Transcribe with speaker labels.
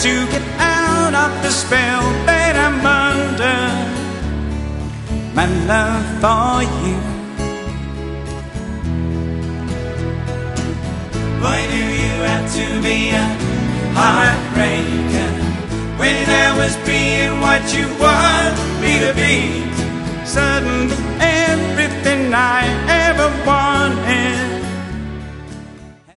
Speaker 1: to get out of the spell that I'm under. My love for you. Why do you have to be a heartbreaker when I was being what you want?